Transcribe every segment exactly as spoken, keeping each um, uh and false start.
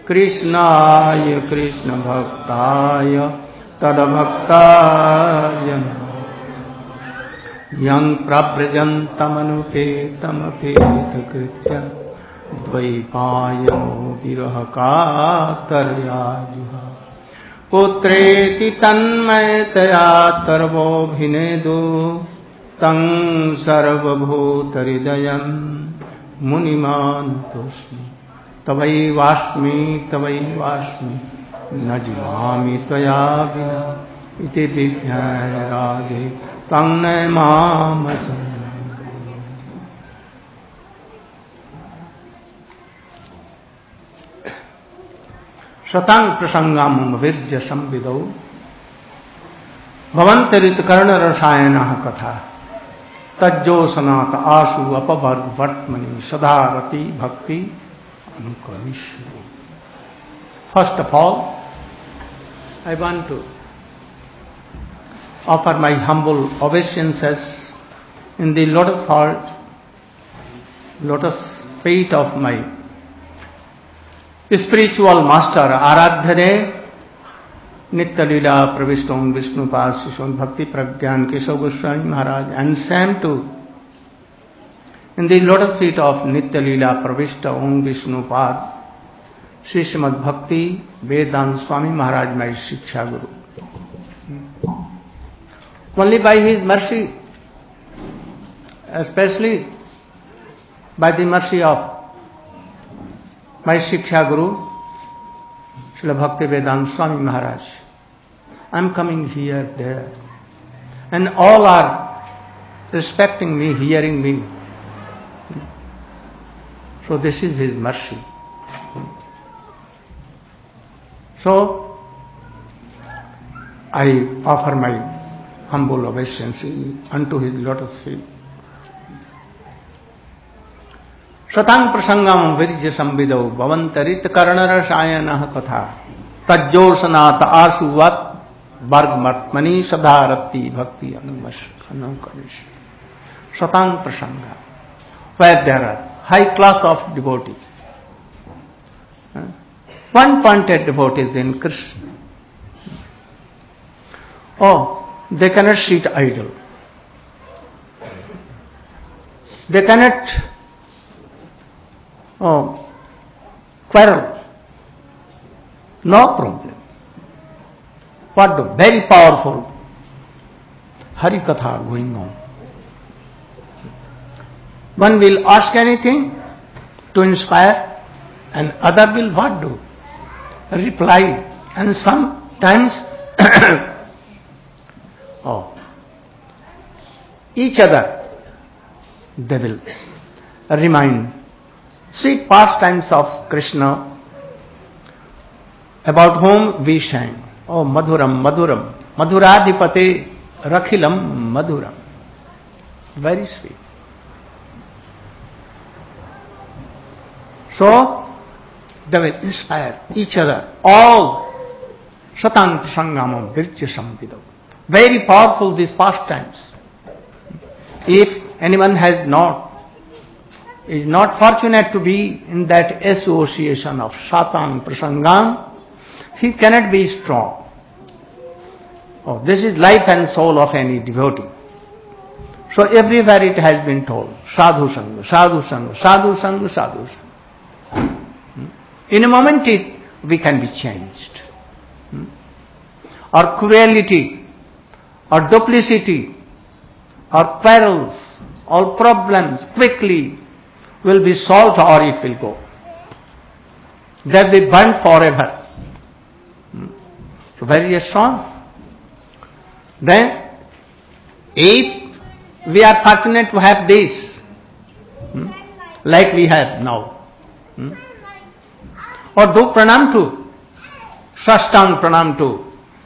कृष्णाय कृष्ण भक्ताय तद्भक्ताय यं प्रव्रजन्तमनुपेतमपेतकृत्य द्वैपायनो विरह कातर्या जुहा पुत्रेति तन्मयतया सर्वोऽभिनेदु तं सर्वभूतहृदयं मुनिमानतोऽस्मि तवैवास्मि तवैवास्मि न जीवामि त्वया विना इति विज्ञाय रागे तं न मामचन्द्र। शतांग प्रसंगाम विर्य संविदौ भवंतरित कर्ण रसायन कथा तज्जोसनाथ आशु अपवर्ग वर्तमनि सदारति भक्ति अनुकरिष्यु। First of all, I want to offer my humble obeisances in the lotus heart, lotus feet of my spiritual master Aradhya Nitya Leela Pravishta Vishnupad Shishon Bhakti Pragyan Keshav Goswami Maharaj, and same too in the lotus feet of Nitya Leela Pravishta Om Vishnupad Shri Srimad Bhakti Vedanta Swami Maharaj, my Shiksha Guru. Only by his mercy, especially by the mercy of my Shiksha Guru, Srila Bhakti Vedanta Swami Maharaj, I am coming here, there, and all are respecting me, hearing me. So this is his mercy. So I offer my humble obeisance unto his lotus feet. शतांग प्रसंगम Viraj संविदौ भवंतरित कर्णरसायन कथा तज्जोसनाथ आशुवत वर्गमत्मनि सदारति भक्ति अनुकरिष्यु. शतांग प्रसंग, where there are high class of devotees, one pointed devotees in Krishna. Oh, they cannot sit idle. They cannot Oh, quarrel. No problem. What the very powerful Hari Katha going on. One will ask anything to inspire, and other will what do? Reply. And sometimes oh, each other they will remind sweet pastimes of Krishna, about whom we sang. Oh, Madhuram, Madhuram, Madhuradhipate, Rakhilam, Madhuram. Very sweet. So, they will inspire each other. All Satang Sangamam Virtya Samvido. Very powerful these pastimes. If anyone has not is not fortunate to be in that association of Satang Prasangam, he cannot be strong. Oh, this is life and soul of any devotee. So everywhere it has been told, Sadhu Sangha, Sadhu Sangha, Sadhu Sangha, Sadhu Sangha. In a moment it, we can be changed. Or cruelty, or duplicity, or quarrels, or problems quickly will be solved or it will go. They'll be burnt forever. So very strong. Then, if we are fortunate to have this, hmm, like we have now, hmm, or do pranam to, Sashtang pranam to,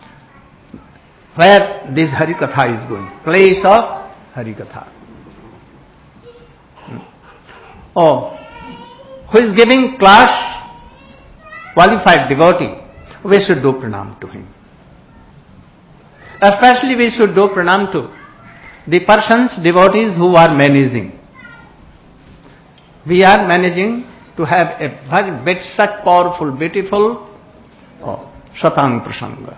where this Harikatha is going, place of Harikatha. Oh, who is giving class, qualified devotee, we should do pranam to him. Especially we should do pranam to the persons, devotees who are managing. We are managing to have a very, very such powerful, beautiful oh, Satang Prasanga.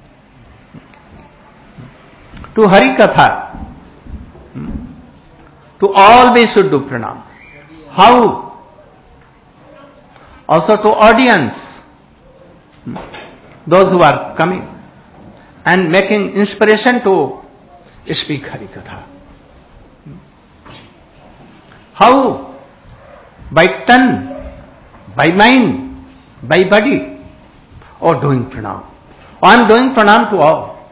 To Hari Katha, to all we should do pranam. How? Also to audience, those who are coming and making inspiration to speak Hari Katha. How? By tongue, by mind, by body, or doing pranam. Or I am doing pranam to all.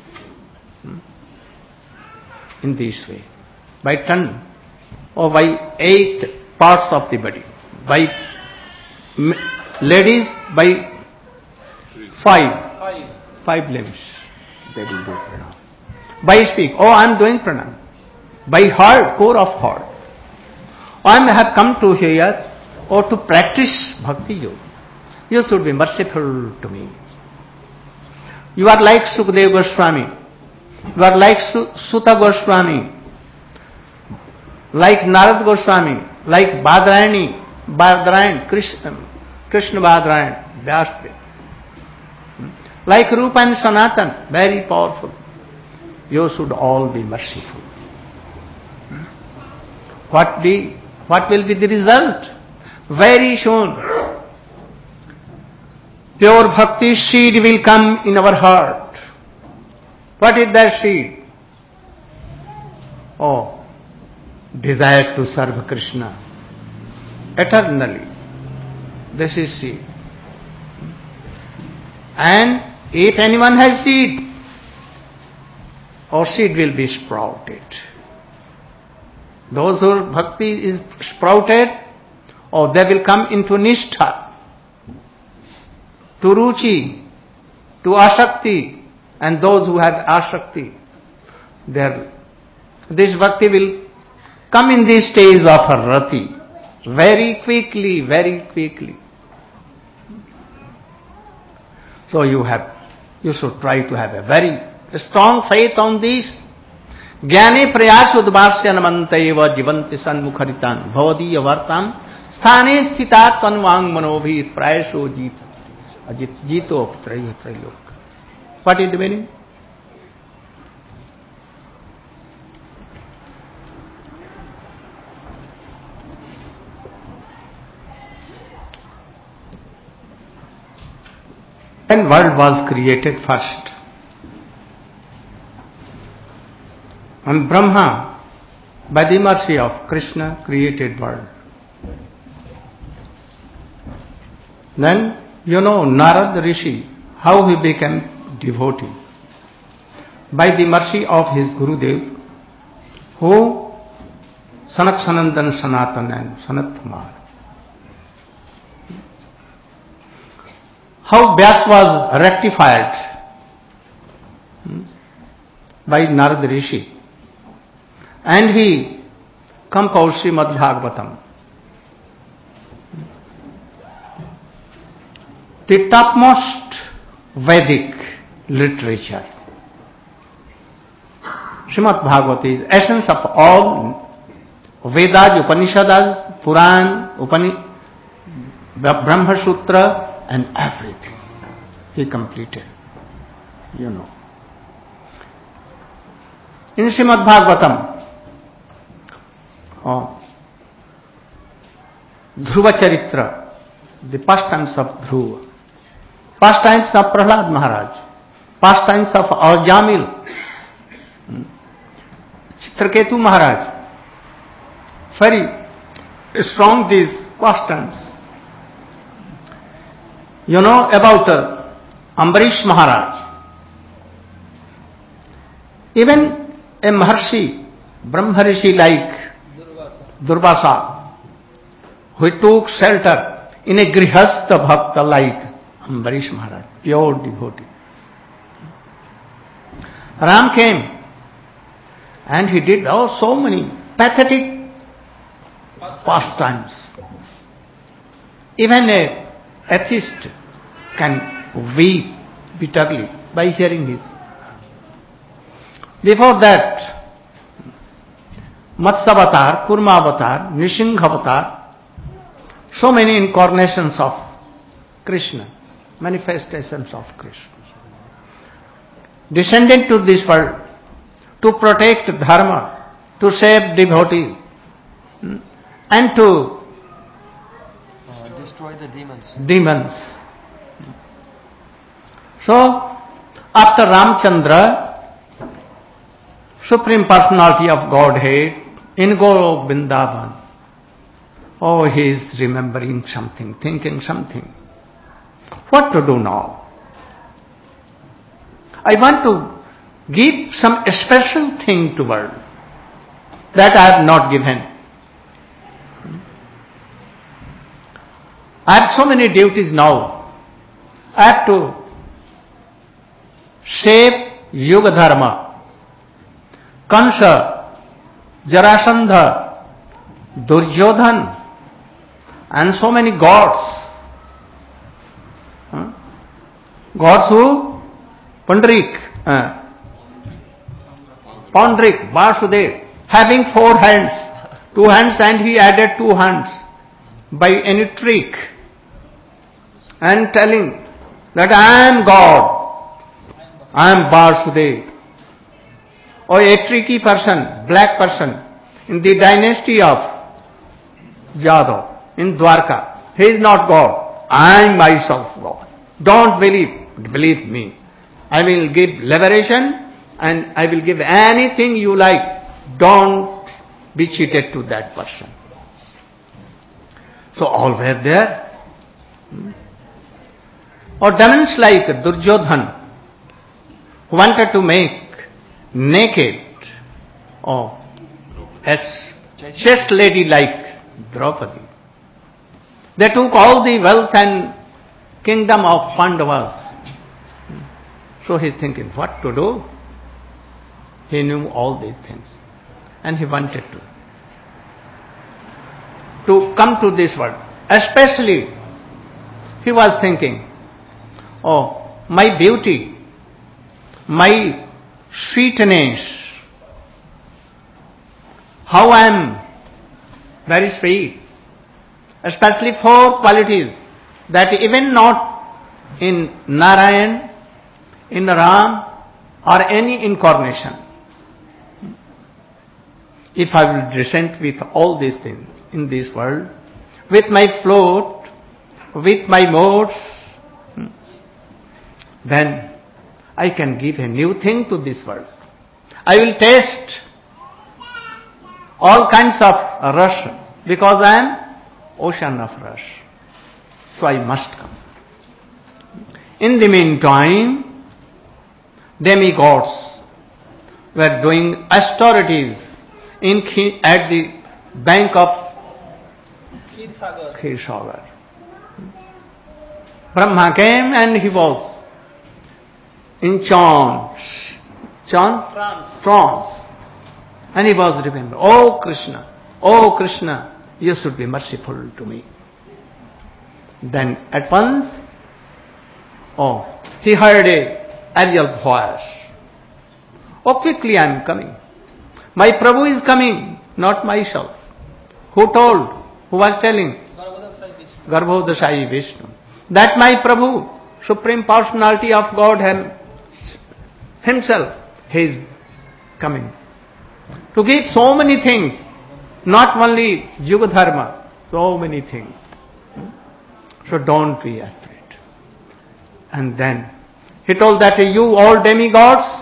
In this way. By tongue, or by eight parts of the body. By ladies, by five. Five, five limbs. They will do pranam. By speak, oh I am doing pranam. By heart, core of heart. I have come to here or to practice bhakti yoga. You should be merciful to me. You are like Sukadeva Goswami. You are like Suta Goswami. Like Narad Goswami. Like Badrayani. Badrayani. Krishna, Krishna Badrayani. Vyasdev. Like Rupa and Sanatan. Very powerful. You should all be merciful. What be What will be the result? Very soon, pure bhakti seed will come in our heart. What is that seed? Oh, desire to serve Krishna eternally. This is seed. And if anyone has seed, our seed will be sprouted. Those whose bhakti is sprouted, or they will come into nishtha, to ruchi, to asakti, and those who have asakti, their, this bhakti will come in this stage of a rati, very quickly, very quickly. So you have, you should try to have a very strong faith on this. ज्ञाने प्रयास उद्भाष्य नमंतैव जीवंति सन्मुखरितान भवदीय वार्ताम स्थाने स्थिता तन्वांग मनोभी प्रायशो जीत अजित जीतो त्रय त्रैलोक. What is the meaning? When world was created first, and Brahma, by the mercy of Krishna, created world. Then, you know, Narad Rishi, how he became devotee. By the mercy of his Gurudev, who Sanak Sanandan Sanatan and Sanat Kumar. How Vyas was rectified by Narad Rishi. And he composed Srimad Bhagavatam, the topmost Vedic literature. Srimad Bhagavatam is essence of all Vedas, Upanishads, Puran, Upani, Brahma Sutra, and everything. He completed, you know. In Srimad Bhagavatam, oh, Dhruva Charitra, the pastimes of Dhruva, pastimes of Prahlad Maharaj, pastimes of Ajamil, Chitraketu Maharaj, very strong these pastimes. You know about uh, Ambarish Maharaj. Even a Maharshi, Brahmarishi like Durvasa, who took shelter in a Grihastha Bhakta like Ambarish Maharaj, pure devotee. Ram came and he did oh, so many pathetic pastimes. Even a atheist can weep bitterly by hearing his. Before that, Matsya Avatar, Kurma Avatar, Nrisingha Avatar, so many incarnations of Krishna, manifestations of Krishna, descended to this world to protect dharma, to save devotees, and to uh, destroy the demons. Demons. So, after Ramchandra, Supreme Personality of Godhead, in Goloka Vrindavan, oh, he is remembering something, thinking something. What to do now? I want to give some special thing to world that I have not given. I have so many duties now. I have to save Yuga Dharma, Kansa, Jarasandha, Duryodhan, and so many gods. Huh? Gods who? Pandrik, uh, Pandrik, Vasudev, having four hands, two hands, and he added two hands by any trick, and telling that I am God, I am Vasudev. Or a tricky person, black person, in the dynasty of Jadava, in Dwarka, he is not God, I am myself God. Don't believe, believe me. I will give liberation and I will give anything you like. Don't be cheated to that person. So all were there. Or demons like Duryodhan, who wanted to make naked or as chaste lady like Draupadi. They took all the wealth and kingdom of Pandavas. So he's thinking, what to do? He knew all these things. And he wanted to. To come to this world. Especially, he was thinking, oh, my beauty, my sweetness, how I am very sweet. Especially four qualities that even not in Narayan, in Ram, or any incarnation. If I will descend with all these things in this world, with my float, with my modes, then I can give a new thing to this world. I will taste all kinds of rasa because I am ocean of rasa. So I must come. In the meantime, demigods were doing austerities in at the bank of Kshirsagar. Brahma came and he was in trance, trance, trance, trance, and he was remembering, oh Krishna, oh Krishna, you should be merciful to me. Then at once, oh, he heard a aerial voice. Oh, quickly I am coming. My Prabhu is coming, not myself. Who told? Who was telling? Garbhodasai Vishnu. That my Prabhu, Supreme Personality of God himself, he is coming. To give so many things, not only Yuga Dharma, so many things. So don't be afraid. And then he told that you all demigods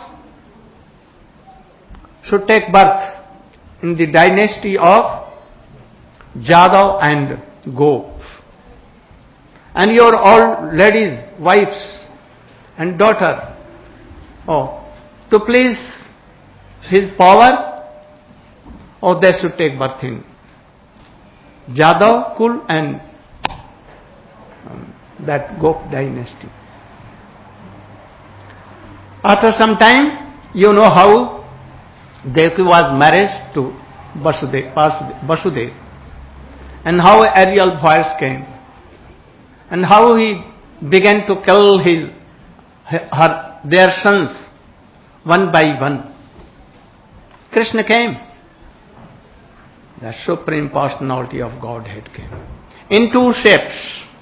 should take birth in the dynasty of Jadav and Gop. And your all ladies, wives and daughter, oh, to please his power, oh, they should take birth in Jadav, Kul and um, that Gop dynasty. After some time, you know how Devaki was married to Vasudev, Vasudev, and how aerial voice came, and how he began to kill his, her, their sons one by one. Krishna came. The Supreme Personality of Godhead came. in two shapes.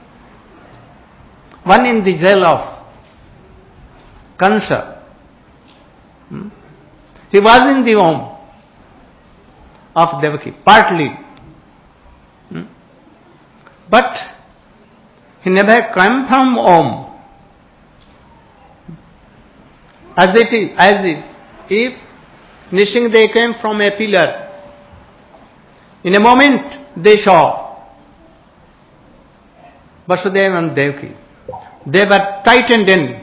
One in the jail of Kansa. Hmm? He was in the home of Devaki, partly. Hmm? But he never came from home. As it is, as if, if Nishing they came from a pillar. In a moment they saw Vasudeva and Devaki. They were tightened in.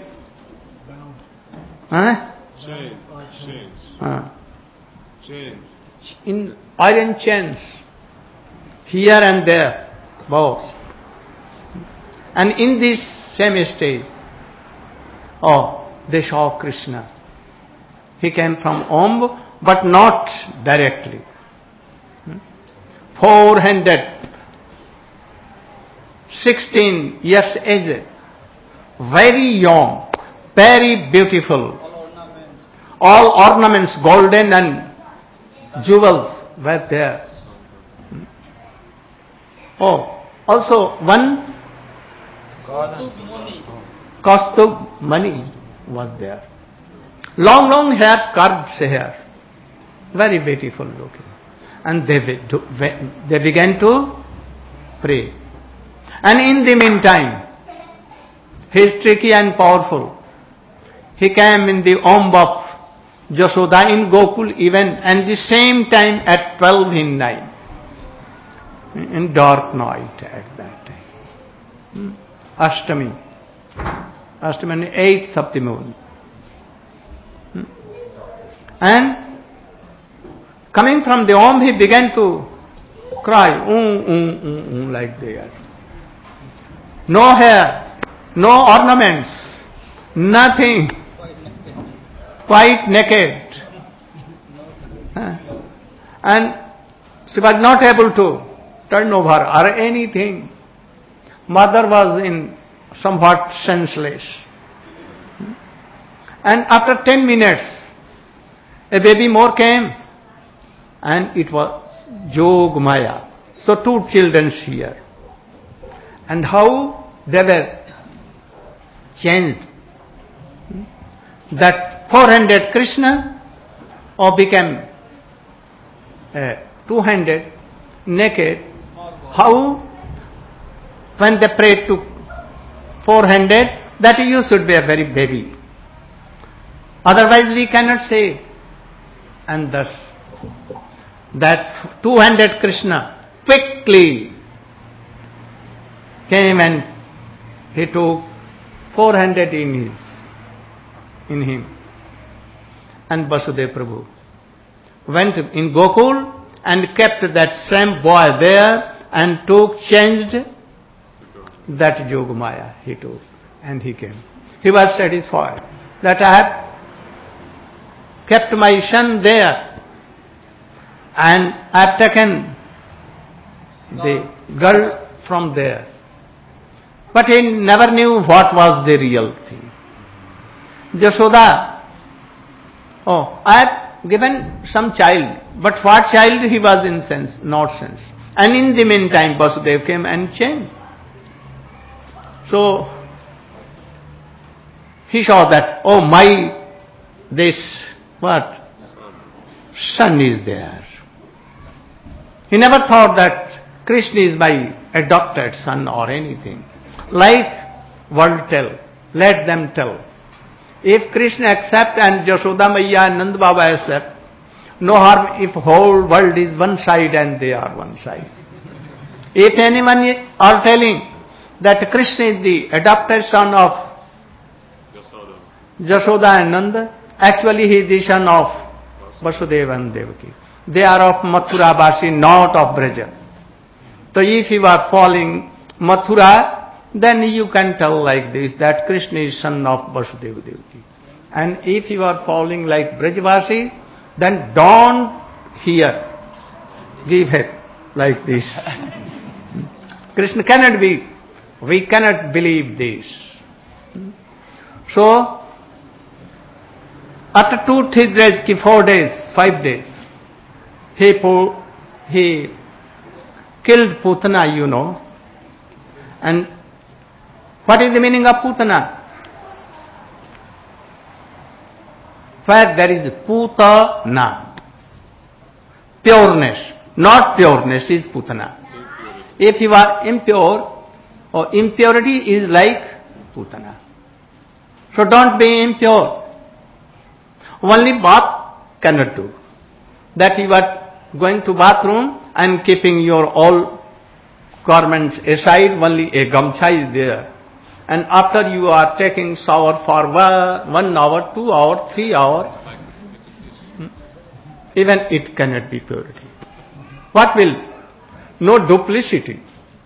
Huh? Chains. Chains. Uh, Chains. in iron chains, here and there, both. And in this same stage, oh, they saw Krishna. He came from Om, but not directly. Four-handed, sixteen years aged, very young, very beautiful. All ornaments, golden and jewels were there. Oh, also one Kaustubh Mani was there. Long, long hair, carved hair. Very beautiful looking. And they, they began to pray. And in the meantime, he is tricky and powerful. He came in the womb of Jashoda in Gokul even, and the same time at twelve in night. In dark night at that time. Ashtami. Ashtami, eighth of the moon. And coming from the home, he began to cry, um, um, um, um, like that. No hair, no ornaments, nothing, quite naked. And she was not able to turn over or anything. Mother was in somewhat senseless. And after ten minutes, a baby more came, and it was Jog Maya. So two children here. And how they were changed. That four-handed Krishna or became uh, two-handed, naked. How? When they prayed to four-handed, that you should be a very baby. Otherwise we cannot say. And thus, that two-handed Krishna quickly came and he took four-handed in his, in him. And Vasudeva Prabhu went in Gokul and kept that same boy there and took, changed that Yogamaya he took, and he came. He was satisfied that I have kept my son there and I have taken the girl from there. But he never knew what was the real thing. Jashoda, oh, I have given some child, but what child he was in sense, not sense. And in the meantime Vasudeva came and changed. So he saw that, oh my, this, what? Son is there. He never thought that Krishna is my adopted son or anything. Like world tell, let them tell. If Krishna accept and Jashoda Maya and Nand Baba accept, no harm if whole world is one side and they are one side. If anyone are telling that Krishna is the adopted son of Yashoda. Jashoda and Nanda, actually he is the son of Vasudeva and Devaki. They are of Mathura Basi, not of Braja. So if you are following Mathura, then you can tell like this, that Krishna is son of Vasudeva Devaki. And if you are following like Brajavasi, then don't hear, give it like this. Krishna cannot be, we cannot believe this. So, after two, three days, four days, five days, he, po- he killed Putana, you know, And what is the meaning of Putana? Where there is Putana, pureness, not pureness is Putana. If you are impure, or impurity is like Putana. So don't be impure. Only bath cannot do. That you are going to bathroom and keeping your all garments aside, only a gamcha is there. And after you are taking shower for one hour, two hour, three hour, even it cannot be purity. What will? No duplicity.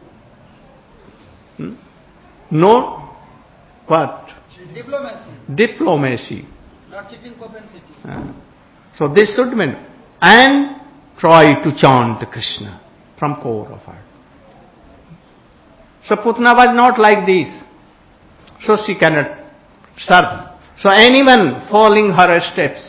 No what? Diplomacy. Diplomacy. Not keeping propensity. Uh, so this should mean, and try to chant Krishna from core of heart. So Putana was not like this. So she cannot serve. So anyone following her steps,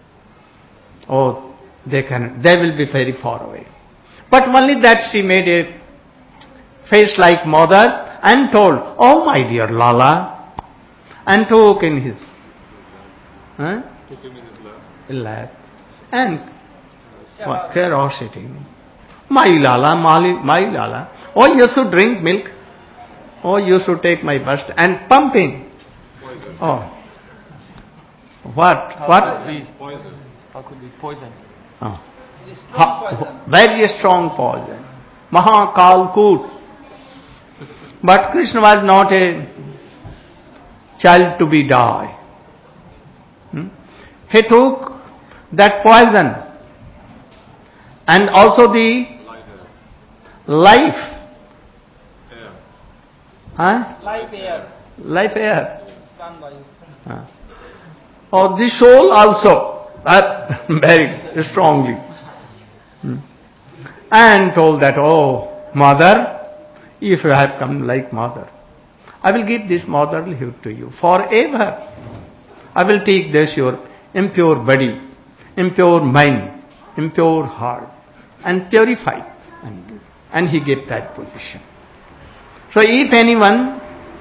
oh, they cannot, they will be very far away. But only that she made a face like mother and told, oh my dear Lala, and took in his, huh? Took him in his lap. lap, and what, curiosity. My Lala, my, my Lala, oh you should drink milk, oh you should take my breast, and pumping. Poison. Oh. What? How What? could it be? Poison. How could it be poison? Oh. It is strong Ha, poison. very strong poison. Mahakalkut. But Krishna was not a child to be die. Hmm? He took that poison and also the Light air. life. Air. Huh? Life air. Life air. Stand by you. Huh? Or the soul also. That very strongly. Hmm. And told that, oh, mother, if you have come like mother, I will give this motherhood to you forever. I will take this your impure body, impure mind, impure heart, and purify. And, and he gave that position. So if anyone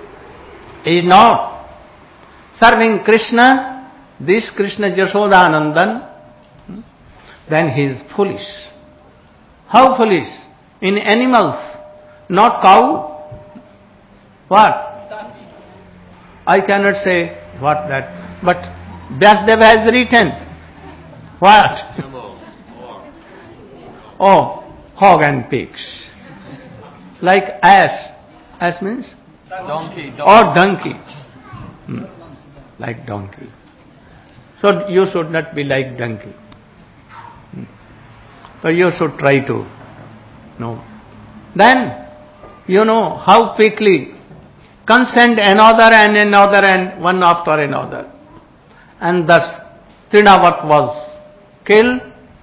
is not serving Krishna, this Krishna Jashodanandan, then he is foolish. How foolish? In animals, not cow. What? I cannot say what that, but Vyasadeva has written. What? Camel. Or. Oh, hog and pigs. Like ass. Ass means? Donkey. donkey. Or donkey. Hmm. Like donkey. So you should not be like donkey. Hmm. So you should try to know. Then, you know how quickly consent another and another and one after another. And thus Trinavat was killed,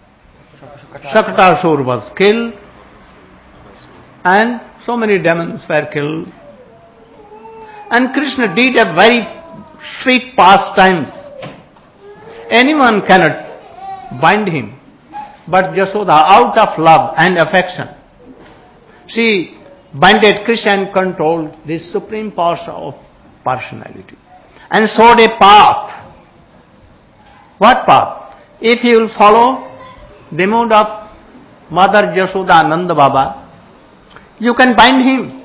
Shakatasur was killed, and so many demons were killed. And Krishna did a very sweet pastimes. Anyone cannot bind him, but Jashoda, out of love and affection, she binded Krishna and controlled this supreme power of personality and showed a path. What path? If you will follow the mode of Mother Jashoda Nanda Baba, you can bind him.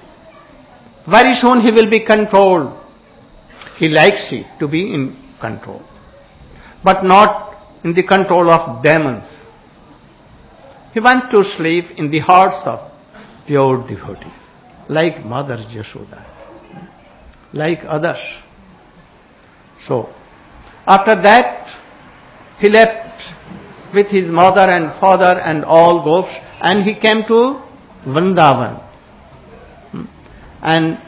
Very soon he will be controlled. He likes it to be in control, but not in the control of demons. He wants to sleep in the hearts of pure devotees, like Mother Jashoda, like others. So, after that, he left with his mother and father and all gopis, and he came to Vrindavan. And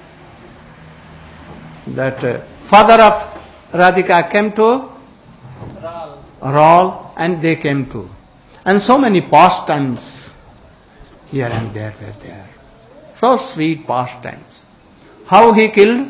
that uh, father of Radhika came to Ral. Raul, and they came to. And so many pastimes here and there were there. So sweet pastimes. How he killed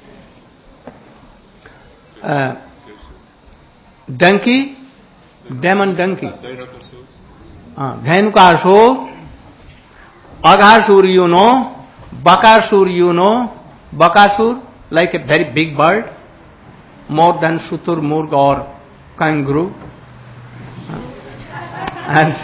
uh, donkey, demon donkey. Dainakasur. Uh, Dhainukasur, Aghasur, you know, Bakasur, you know, Bakasur, like a very big bird, more than Shuturmurg or kangaroo. And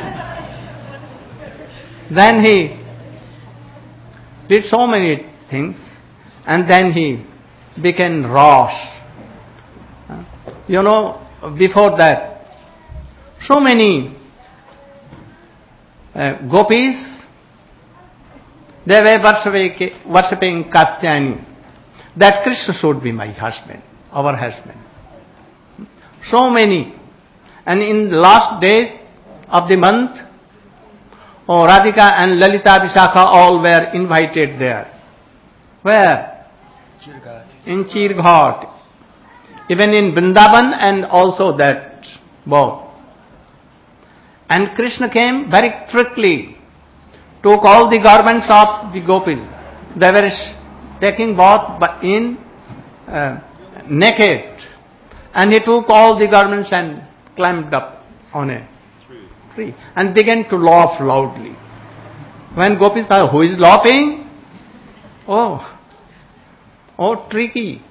then he did so many things, and then he became Rosh. You know, before that, so many uh, gopis, they were worshipping, worshipping Katyayani, that Krishna should be my husband, our husband. So many. And in the last day of the month, oh, Radhika and Lalita Vishakha all were invited there. Where? Chirghat. In Chirghat. Even in Vrindavan and also that both. And Krishna came very quickly, took all the garments of the gopis. They were taking bath but in uh, naked. And he took all the garments and climbed up on a tree and began to laugh loudly. When gopis said, who is laughing? Oh, oh, tricky.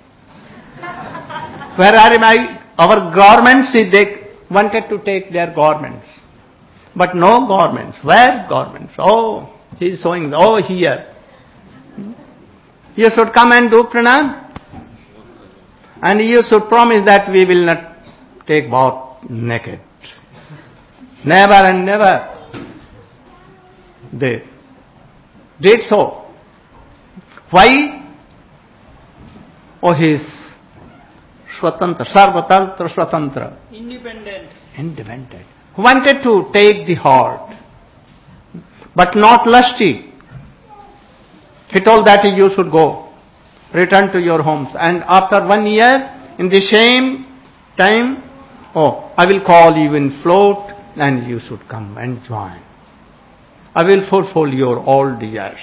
Where are my, our garments? They wanted to take their garments. But no garments. Where garments? Oh, he is showing, oh, here. You should come and do pranam. And you should promise that we will not take bath naked. Never and never. They did so. Why? Oh, he is Swatantra, Sarvatantra Swatantra. Independent. Independent. Who wanted to take the heart, but not lusty. He told that you should go, return to your homes. And after one year, in the same time, oh, I will call you in float and you should come and join. I will fulfill your all desires.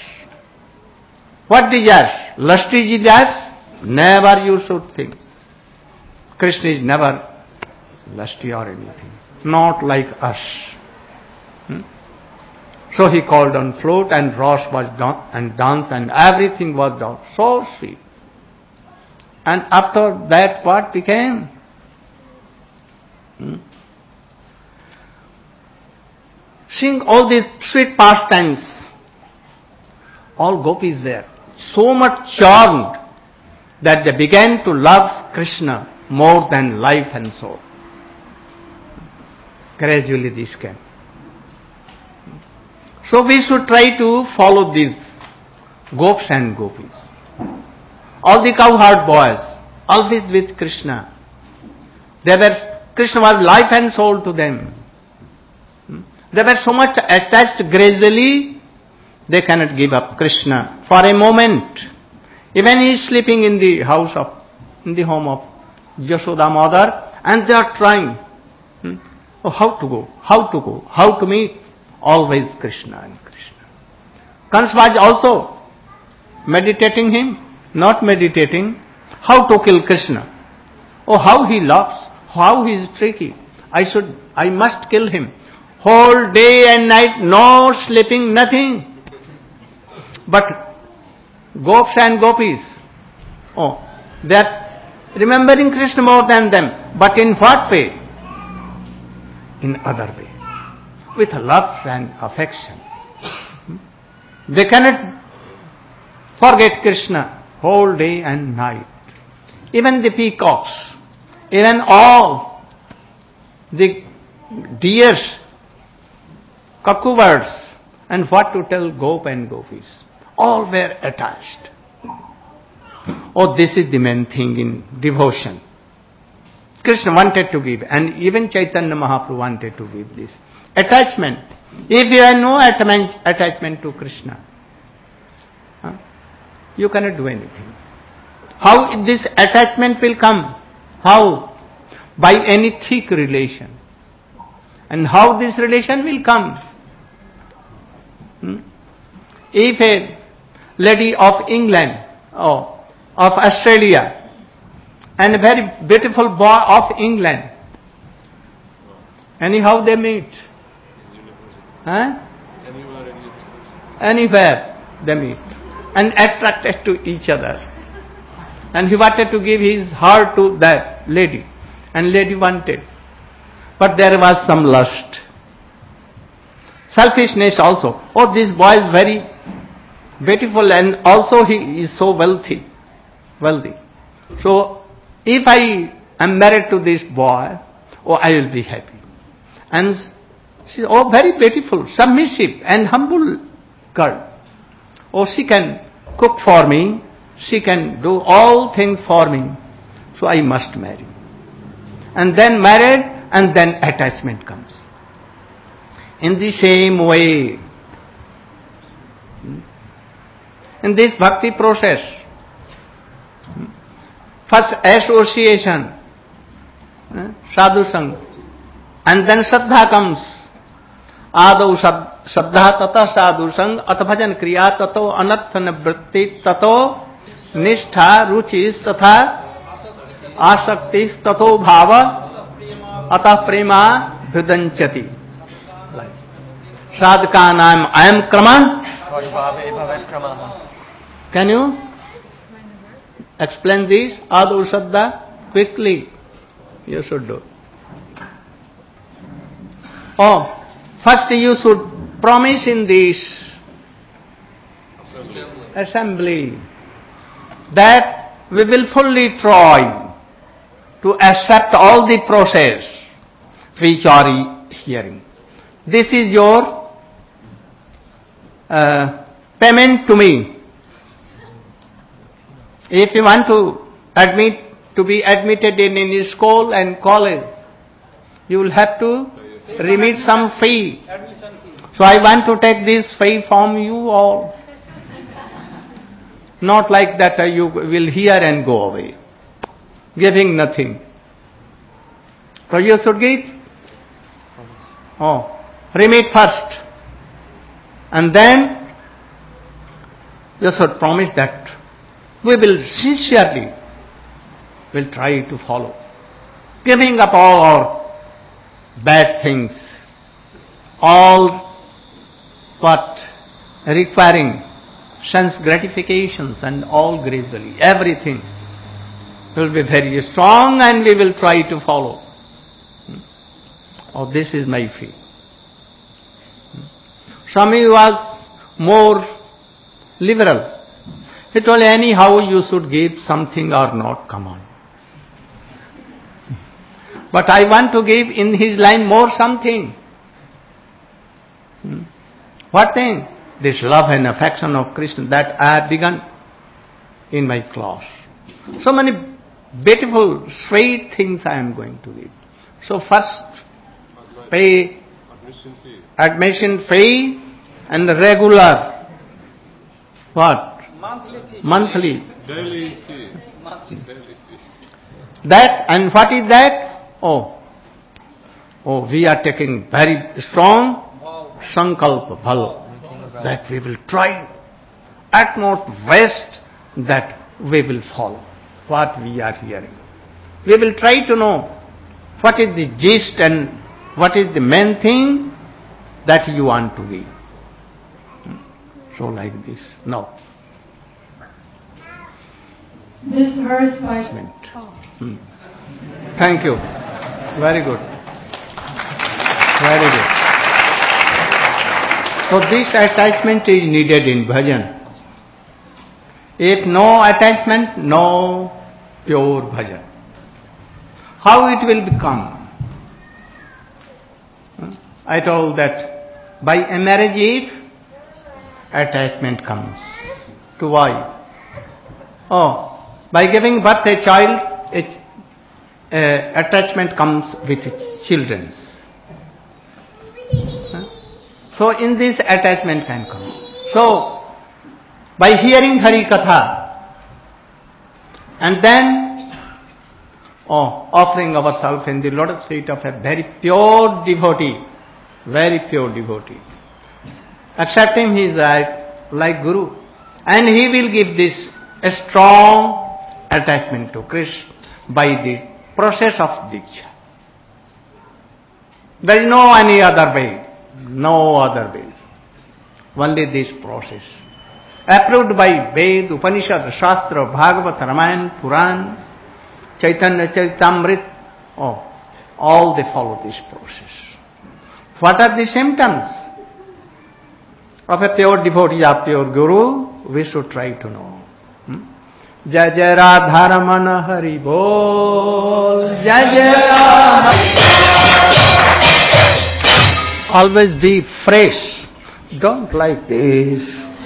What desires? Lusty desires? Never you should think. Krishna is never lusty or anything. Not like us. Hmm? So he called on float and Rosh was done and dance and everything was done. So sweet. And after that what became? Hmm? Seeing all these sweet pastimes, all gopis were so much charmed that they began to love Krishna more than life and soul. Gradually this came. So we should try to follow these gops and gopis. All the cowherd boys, always with Krishna. They were, Krishna was life and soul to them. They were so much attached gradually, they cannot give up Krishna for a moment. Even he is sleeping in the house of, in the home of Yashoda mother, and they are trying. Hmm? Oh, how to go, how to go, how to meet. Always Krishna and Krishna. Kans was also meditating him, not meditating. How to kill Krishna. Oh, how he laughs, how he is tricky. I should, I must kill him. Whole day and night, no sleeping, nothing. But gops and gopis, oh, they are remembering Krishna more than them. But in what way? In other way. With love and affection. They cannot forget Krishna whole day and night. Even the peacocks, even all the deers, cuckoo birds, and what to tell gop and gopis, all were attached. Oh, this is the main thing in devotion. Krishna wanted to give, and even Chaitanya Mahaprabhu wanted to give this. Attachment. If you have no attachment to Krishna, huh, you cannot do anything. How this attachment will come? How? By any thick relation. And how this relation will come? Hmm? If a lady of England or of Australia and a very beautiful boy of England, anyhow they meet. Huh? Anywhere in university. Anywhere they meet. and attracted to each other. And he wanted to give his heart to that lady, and lady wanted. But there was some lust. Selfishness also. Oh, this boy is very beautiful and also he is so wealthy. Wealthy. So, if I am married to this boy, oh, I will be happy. And she is, oh, very beautiful, submissive and humble girl. Oh, she can cook for me. She can do all things for me. So I must marry. And then married, and then attachment comes. In the same way, in this bhakti process, first association, sadhu sang, and then Shraddha comes. Adau Shraddha tata sadhu sang, at bhajan kriya tato anartha nivritti tato nishtha ruchis tatha asaktis tato bhava atah prema bhudanchati. Sadhaka naam ayam kraman. Can you explain this? Adau Shraddha, quickly. You should do. Oh, first you should promise in this assembly, assembly that we will fully try to accept all the process which are hearing. This is your uh, payment to me. If you want to admit to be admitted in any school and college, you will have to remit some fee. Admission fee. So I want to take this fee from you all. Not like that uh, you will hear and go away, giving nothing. So you should give. Oh, remit first. And then you should promise that we will sincerely will try to follow, giving up all our bad things, all what requiring sense gratifications and all gradually, everything will be very strong and we will try to follow. Oh, this is my fee. Swami was more liberal. He told anyhow you should give something or not, come on. But I want to give in his line more something. Hmm. What thing? This love and affection of Krishna that I have begun in my class. So many beautiful, sweet things I am going to give. So first, pay Admission fee. admission fee and regular, what? Monthly fee. Monthly. Daily fee. Monthly. Daily fee. That, and what is that? Oh, oh, we are taking very strong Wow. sankalpa, bhalo, that we will try at most best that we will follow what we are hearing. We will try to know what is the gist and what is the main thing that you want to give. So like this. Now, This verse by hmm. Thank you. Very good. Very good. So this attachment is needed in bhajan. If no attachment, no pure bhajan. How it will become? I told that by a marriage if attachment comes to wife. Oh, by giving birth a child, a Uh, attachment comes with children. Huh? So in this attachment can come. So by hearing Hari Katha and then oh, offering ourselves in the lotus feet of a very pure devotee, very pure devotee, accepting his right like Guru, and he will give this a strong attachment to Krishna by the process of Diksha. There is no any other way, no other way. Only this process. approved by Ved, Upanishad, Shastra, Bhagavad, Ramayana, Puran, Chaitanya Charitamrita. Oh, all they follow this process. What are the symptoms of a pure devotee, of pure guru? We should try to know. Hmm? Jai Jai Radha Ramana Hari Bol. Jai Jai Radha. Always be fresh. Don't like this.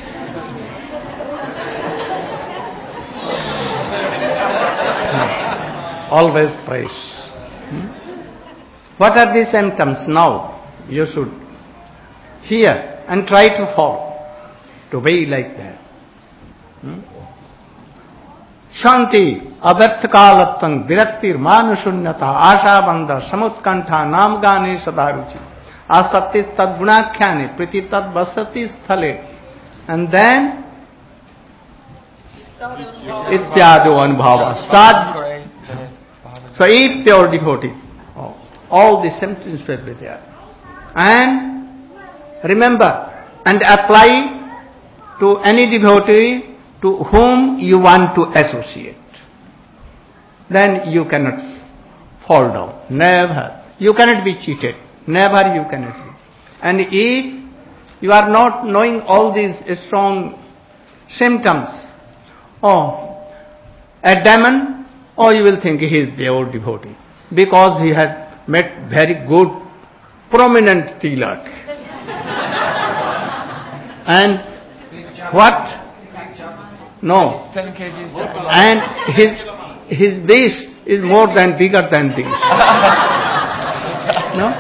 Always fresh. Hmm? What are the symptoms now? You should hear and try to follow, to be like that. Hmm? Shanti, avarthakalatang, viraktir, manushunyata, asha bandha, samutkantha, namgani sadaruchi, asati tadgunakhyane, priti tad vasati sthale, and then ityado anubhava. Sad. So if pure devotee, oh, all the symptoms will be there. And remember and apply to any devotee to whom you want to associate. Then you cannot fall down. Never. You cannot be cheated. Never you cannot be. And if you are not knowing all these strong symptoms, oh, a demon, oh, you will think he is pure devotee because he has met very good, prominent tilak. And what? No. ten kgs. And his his base is more than bigger than this. No?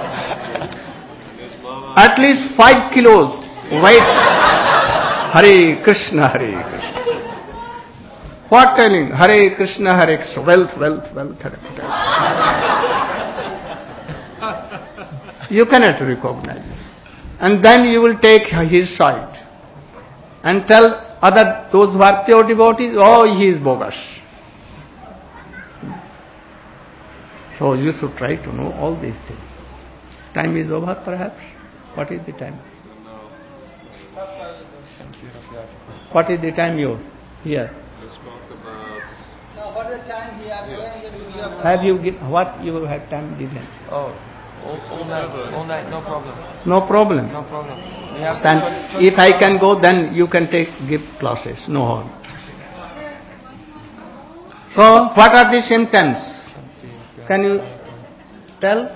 At least five kilos weight. Hare Krishna, Hare Krishna. What telling? Hare Krishna, Hare Krishna. Wealth, wealth, wealth, Hare Krishna. You cannot recognize. And then you will take his side and tell other, those who are pure devotees, oh, he is bogus. So you should try to know all these things. Time is over perhaps? What is the time? What is the time you here? We spoke about Now, what is the time we are going to have? Have you give, what you have time given? Oh, all, all night, all night, no problem. No problem. No problem. We have Then twenty, if I can go, then you can take, give classes. No harm. So, what are the symptoms? Can you tell?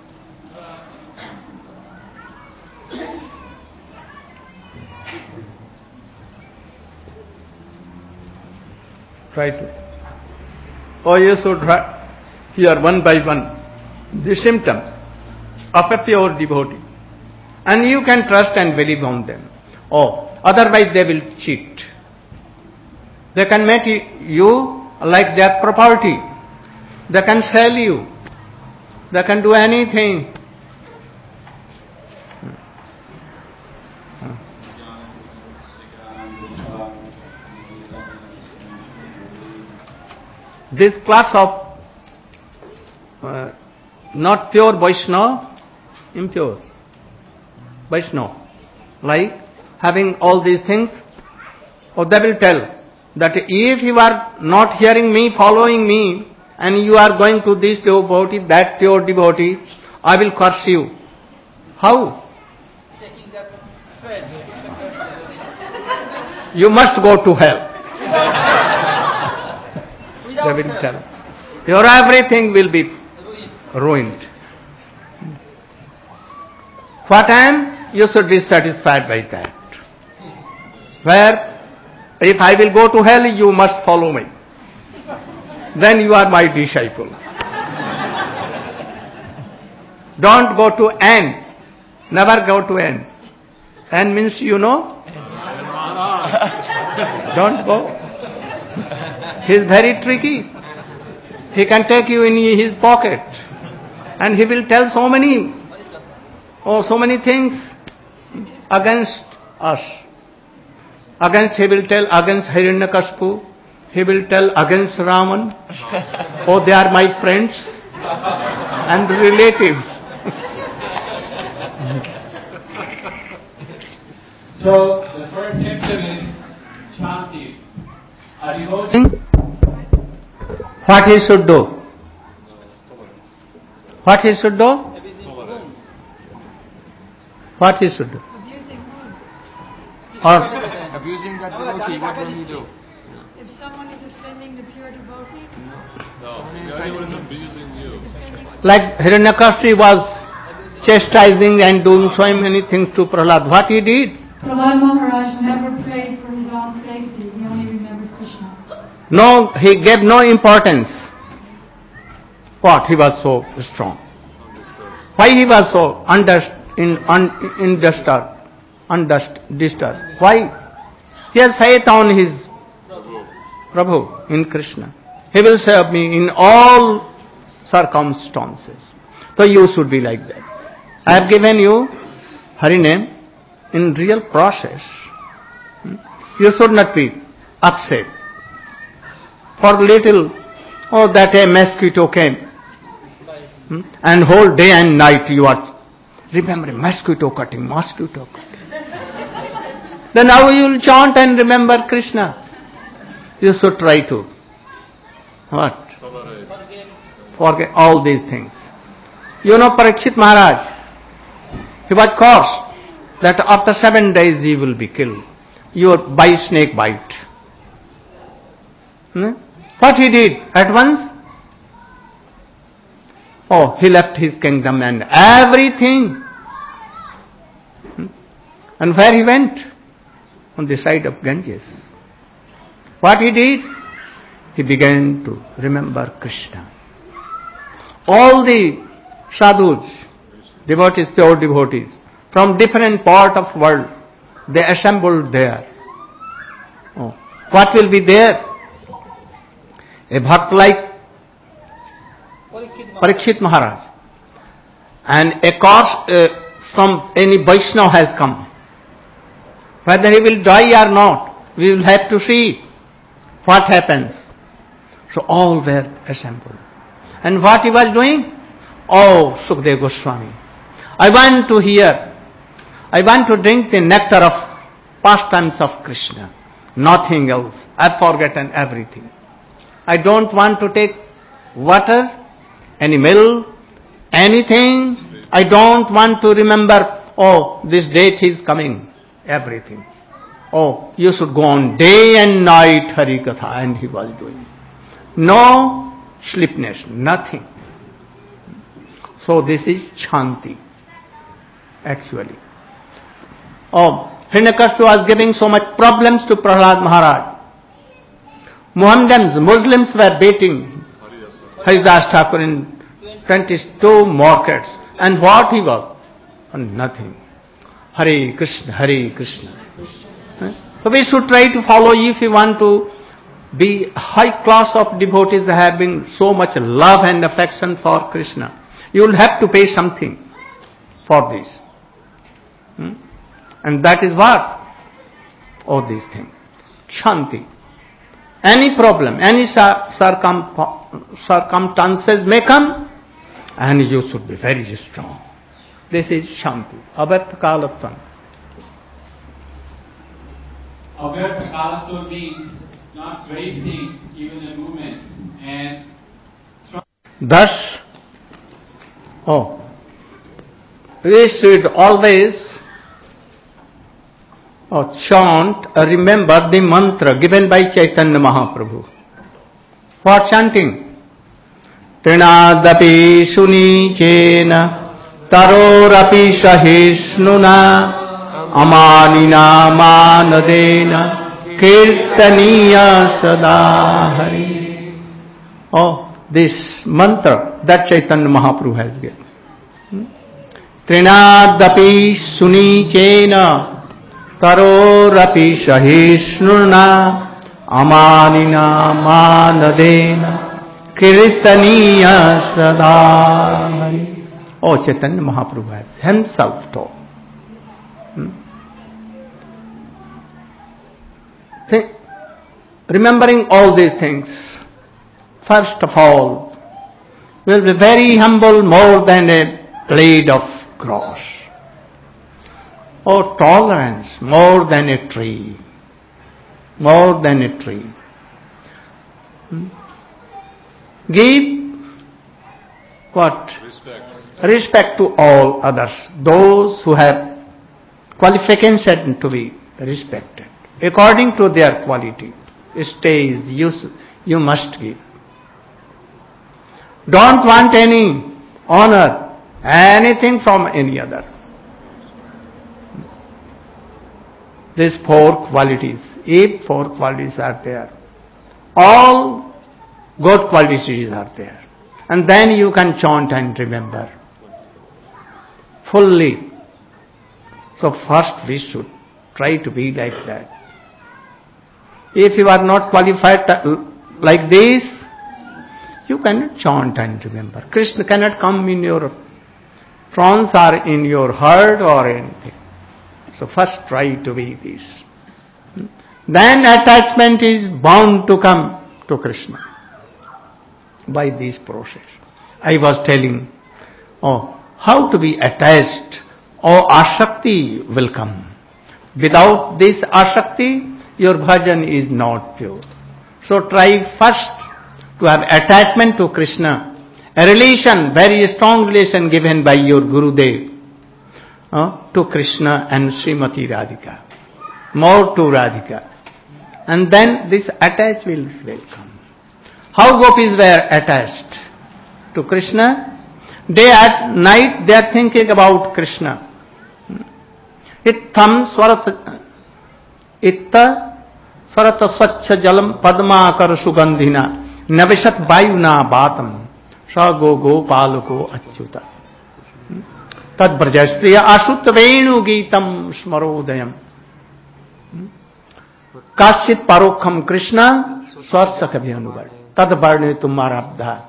Try to. Or you should hear one by one the symptoms of a pure devotee. And you can trust and believe on them. Oh, otherwise they will cheat. They can make you like their property. They can sell you. They can do anything. This class of uh, not pure Vaishnava, impure Vaishnava, like having all these things, or they will tell that if you are not hearing me, following me, and you are going to this pure devotee, that pure devotee, I will curse you. How? Taking that thread. You must go to hell. They Without will thread. tell. Your everything will be ruined. For time, you should be satisfied by that. Where, if I will go to hell, you must follow me. Then you are my disciple. Don't go to N. Never go to N. N means you know? Don't go. He is very tricky. He can take you in his pocket. And he will tell so many, oh, so many things against us. Against, he will tell against Hiranyakashipu. He will tell against Raman. Oh, they are my friends and relatives. So the first symptom is What he should do? What he should do? What he should do? Abusing whom? Or Abusing that devotee, what will he do? If someone is offending the pure devotee, No, the other one is abusing you. offending like Hiranyakashipu was chastising and doing so many things to Prahlad. What he did? Prahlad Maharaj never prayed for his own safety. He only remembered Krishna. No, he gave no importance. What? He was so strong. Why he was so undust, in, un, in disturbed, undust, disturbed? Why? He has faith on his Prabhu, in Krishna. He will serve me in all circumstances. So you should be like that. I have given you Hari name in real process. You should not be upset. For little, oh, that a mosquito came. Hmm? And whole day and night you are remembering mosquito cutting, mosquito cutting. Then how you will chant and remember Krishna? You should try to. What? Forget all these things. You know Parikshit Maharaj, he was cursed that after seven days he will be killed. You are by snake bite. Hmm? What he did at once? Oh, he left his kingdom and everything. Hmm? And where he went? On the side of Ganges. What he did? He began to remember Krishna. All the sadhus, devotees, pure devotees, from different part of world, they assembled there. Oh, what will be there? A bhakt like Parikshit Maharaj. And a course uh, from any Vaishnava has come. Whether he will die or not, we will have to see what happens. So all were assembled. And what he was doing? Oh, Sukadeva Goswami, I want to hear, I want to drink the nectar of pastimes of Krishna. Nothing else. I've forgotten everything. I don't want to take water, any milk, anything. I don't want to remember, oh, this date is coming. Everything. Oh, you should go on day and night Hari Katha, and he was doing. No sleepiness, nothing. So this is Shanti, actually. Oh, Hiranyakashipu was giving so much problems to Prahlad Maharaj. Mohammedans, Muslims were beating Haridas Thakur in twenty-two markets. And what he was? Nothing. Hare Krishna, Hare Krishna. So we should try to follow if we want to be high class of devotees having so much love and affection for Krishna. You will have to pay something for this. Hmm? And that is what? All these things. Shanti. Any problem, any circum, circumstances may come, and you should be very strong. This is Shanti. Avartha Kalatvam. Avartha Kalatvam means not wasting even the moments and thus, oh, we should always oh, chant or remember the mantra given by Chaitanya Mahaprabhu. For chanting, Trinadapi Sunichena Tarorapi Sahishnuna Amanina Manadena Kirtaniya Sadahari. Oh, this mantra that Chaitanya Mahaprabhu has given. Trinadapi Sunichena Tarorapi Sahishnuna Amanina Manadena Kirtaniya Sadahari. Oh, Chaitanya Mahaprabhu has himself taught. Hmm? Think, remembering all these things, first of all, will be very humble, more than a blade of grass. Oh, tolerance, more than a tree. More than a tree. Hmm? Give what? Respect. Respect to all others. Those who have qualification to be respected. According to their quality, stage, you, you must give. Don't want any honor, anything from any other. These four qualities, if four qualities are there, all good qualities are there. And then you can chant and remember fully. So first we should try to be like that. If you are not qualified like this, you cannot chant and remember. Krishna cannot come in your trance or in your heart or anything. So first try to be this. Then attachment is bound to come to Krishna by this process. I was telling, oh, how to be attached. Oh, Ashakti will come. Without this Ashakti, your bhajan is not pure. So try first to have attachment to Krishna. A relation, very strong relation given by your Gurudev uh, to Krishna and Srimati Radhika. More to Radhika. And then this attach will, will come. How gopis were attached to Krishna? Day at night they are thinking about Krishna. Ittham swarat itta sarata swachha jalam padmakar sugandhina navishat vayuna batam sa go gopaluko achyuta tad brajastriya ashut venu geetam smarodayam kaschit parokham Krishna swasya kabhyanuvar tad varne tumarabdha.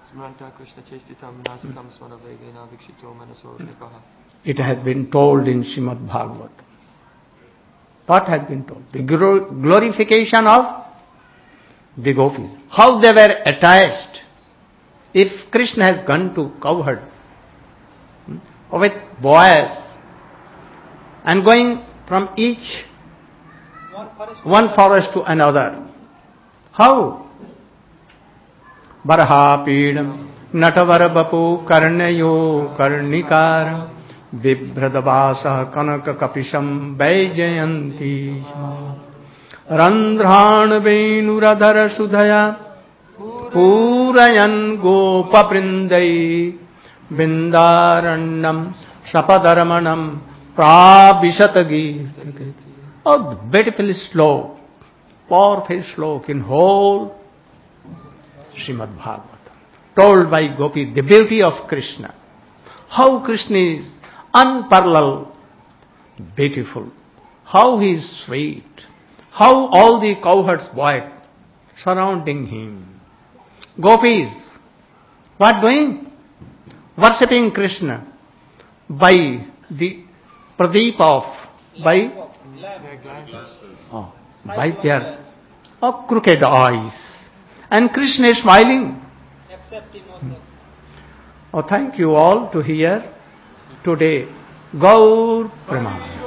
It has been told in Srimad Bhagavatam. What has been told? The glorification of the gopis. How they were attached. If Krishna has gone to cowherd with boys and going from each one forest to another. How? Baraha Pidam Natavar Bapu Karnayo Karnikar Vibhradavasa Kanaka Kapisham Vaijayanti Randhran Venuradhara Sudhaya Purayan Gopa Prindai Bindarannam Sapadaramanam Prabhishatagi. Oh, beautiful slow, powerful slok in whole Srimad Bhagavatam. Told by Gopi, the beauty of Krishna. How Krishna is unparalleled, beautiful. How he is sweet. How all the cowherds boy surrounding him. Gopis, what doing? Worshipping Krishna by the pradeep of, by, oh, by their oh, crooked eyes. And Krishna is smiling. Oh, thank you all to hear today. Gaur Pramana.